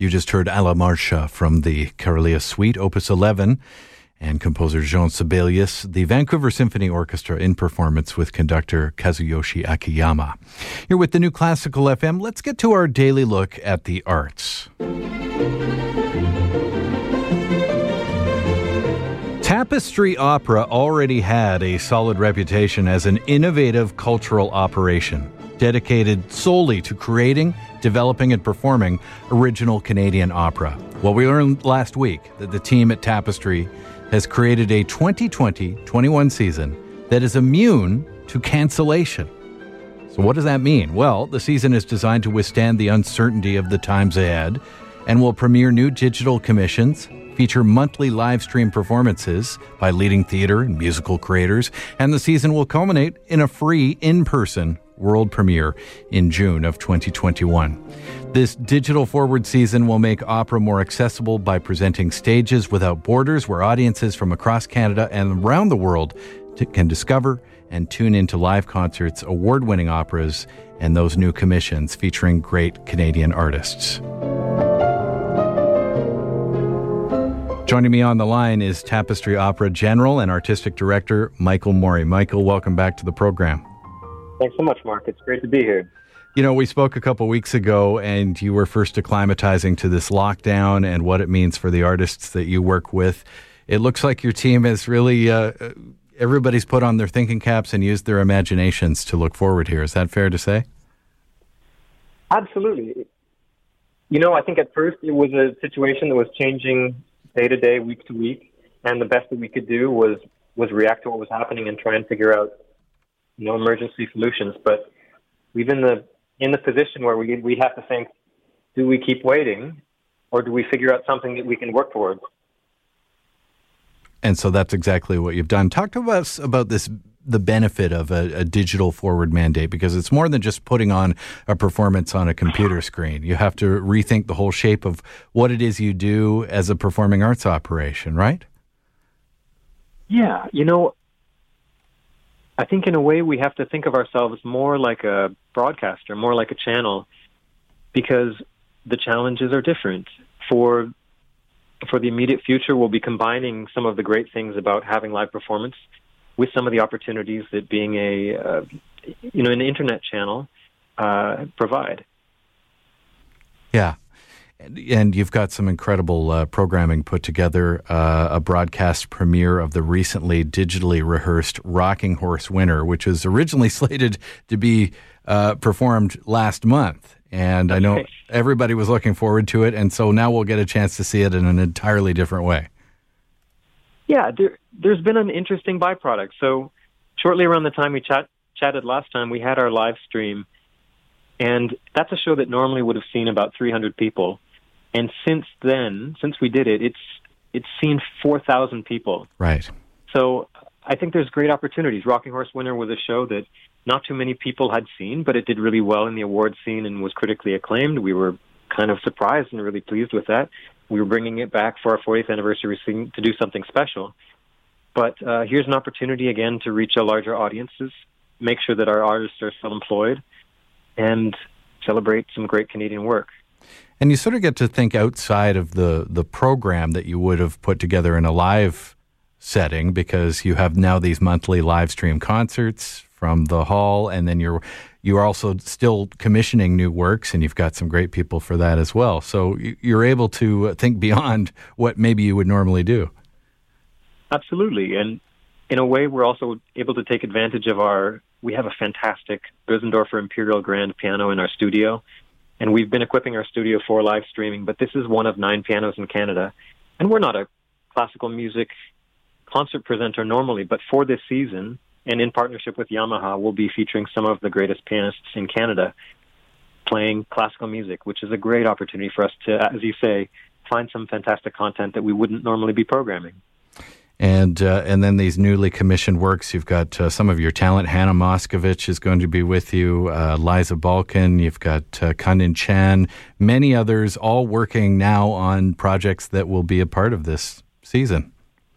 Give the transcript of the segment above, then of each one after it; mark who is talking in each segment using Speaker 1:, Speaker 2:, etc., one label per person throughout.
Speaker 1: You just heard A la Marcha from the Karelia Suite, Opus 11, and composer Jean Sibelius, the Vancouver Symphony Orchestra in performance with conductor Kazuyoshi Akiyama. You're with the New Classical FM. Let's get to our daily look at the arts. Tapestry Opera already had a solid reputation as an innovative cultural operation, dedicated solely to creating, developing, and performing original Canadian opera. Well, we learned last week that the team at Tapestry has created a 2020-21 season that is immune to cancellation. So what does that mean? Well, the season is designed to withstand the uncertainty of the times ahead and will premiere new digital commissions, feature monthly live stream performances by leading theater and musical creators, and the season will culminate in a free in-person world premiere in June of 2021. This digital forward season will make opera more accessible by presenting stages without borders where audiences from across Canada and around the world can discover and tune into live concerts, award-winning operas, and those new commissions featuring great Canadian artists. Joining me on the line is Tapestry Opera General and Artistic Director Michael Morey. Michael, welcome back to the program.
Speaker 2: Thanks so much, Mark. It's great to be here.
Speaker 1: You know, we spoke a couple weeks ago, and you were first acclimatizing to this lockdown and what it means for the artists that you work with. It looks like your team has really, everybody's put on their thinking caps and used their imaginations to look forward here. Is that fair to say?
Speaker 2: Absolutely. You know, I think at first it was a situation that was changing day to day, week to week, and the best that we could do was react to what was happening and try and figure out emergency solutions. But we've in the position where we have to think, do we keep waiting or do we figure out something that we can work towards?
Speaker 1: And so that's exactly what you've done. Talk to us about the benefit of a digital forward mandate, because it's more than just putting on a performance on a computer screen. You have to rethink the whole shape of what it is you do as a performing arts operation, right?
Speaker 2: Yeah, I think in a way we have to think of ourselves more like a broadcaster, more like a channel, because the challenges are different. For the immediate future, we'll be combining some of the great things about having live performance with some of the opportunities that being an internet channel provide.
Speaker 1: Yeah. And you've got some incredible programming put together, a broadcast premiere of the recently digitally rehearsed Rocking Horse Winter, which was originally slated to be performed last month. And I know everybody was looking forward to it, and so now we'll get a chance to see it in an entirely different way.
Speaker 2: Yeah, there's been an interesting byproduct. So shortly around the time we chatted last time, we had our live stream, and that's a show that normally would have seen about 300 people. And since then, since we did it, it's seen 4,000 people.
Speaker 1: Right.
Speaker 2: So I think there's great opportunities. Rocking Horse Winter was a show that not too many people had seen, but it did really well in the award scene and was critically acclaimed. We were kind of surprised and really pleased with that. We were bringing it back for our 40th anniversary to do something special. But here's an opportunity again to reach a larger audiences, make sure that our artists are still employed, and celebrate some great Canadian work.
Speaker 1: And you sort of get to think outside of the program that you would have put together in a live setting, because you have now these monthly live stream concerts from the hall, and then you're also still commissioning new works, and you've got some great people for that as well. So you're able to think beyond what maybe you would normally do. Absolutely. And in a way, we're also able to take advantage of we have a fantastic Bösendorfer Imperial Grand piano in our studio. And we've been equipping our studio for live streaming, but this is one of 9 pianos in Canada. And we're not a classical music concert presenter normally, but for this season, and in partnership with Yamaha, we'll be featuring some of the greatest pianists in Canada playing classical music, which is a great opportunity for us to, as you say, find some fantastic content that we wouldn't normally be programming. And then these newly commissioned works, you've got some of your talent. Hannah Moscovich is going to be with you, Liza Balkan, you've got Kanin Chan, many others, all working now on projects that will be a part of this season.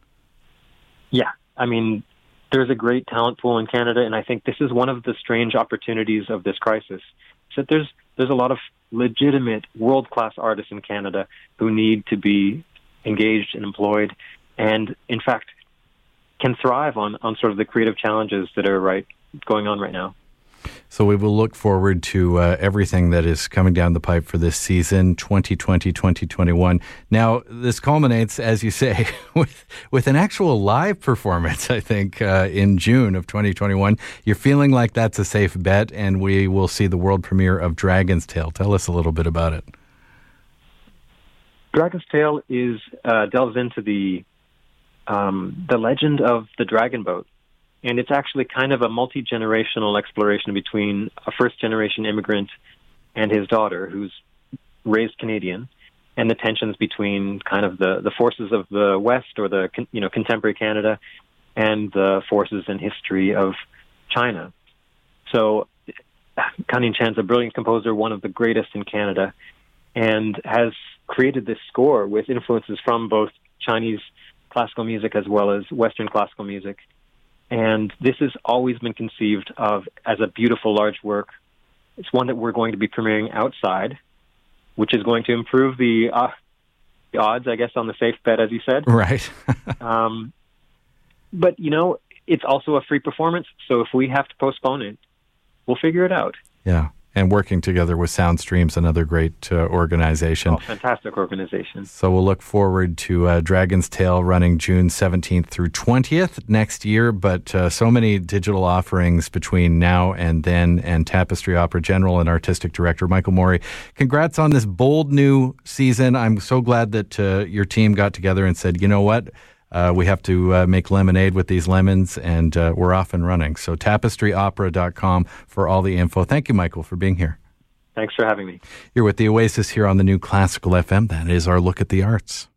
Speaker 2: Yeah, I mean, there's a great talent pool in Canada, and I think this is one of the strange opportunities of this crisis. So there's there's a lot of legitimate world-class artists in Canada who need to be engaged and employed, and in fact can thrive on sort of the creative challenges that are going on right now.
Speaker 1: So we will look forward to everything that is coming down the pipe for this season, 2020, 2021. Now, this culminates, as you say, with an actual live performance, I think, in June of 2021. You're feeling like that's a safe bet, and we will see the world premiere of Dragon's Tail. Tell us a little bit about it.
Speaker 2: Dragon's Tail is delves into the legend of the dragon boat. And it's actually kind of a multi-generational exploration between a first-generation immigrant and his daughter, who's raised Canadian, and the tensions between kind of the forces of the West, or the contemporary Canada, and the forces and history of China. So Kan Chan's a brilliant composer, one of the greatest in Canada, and has created this score with influences from both Chinese classical music as well as Western classical music. And this has always been conceived of as a beautiful, large work. It's one that we're going to be premiering outside, which is going to improve the odds, I guess, on the safe bet, as you said.
Speaker 1: Right.
Speaker 2: But, it's also a free performance, so if we have to postpone it, we'll figure it out.
Speaker 1: Yeah. And working together with Soundstream's another great organization.
Speaker 2: Oh, fantastic organization.
Speaker 1: So we'll look forward to Dragon's Tail running June 17th through 20th next year, but so many digital offerings between now and then, and Tapestry Opera General and Artistic Director Michael Morey. Congrats on this bold new season. I'm so glad that your team got together and said, you know what? We have to make lemonade with these lemons, and we're off and running. So tapestryopera.com for all the info. Thank you, Michael, for being here.
Speaker 2: Thanks for having me.
Speaker 1: You're with the Oasis here on the New Classical FM. That is our look at the arts.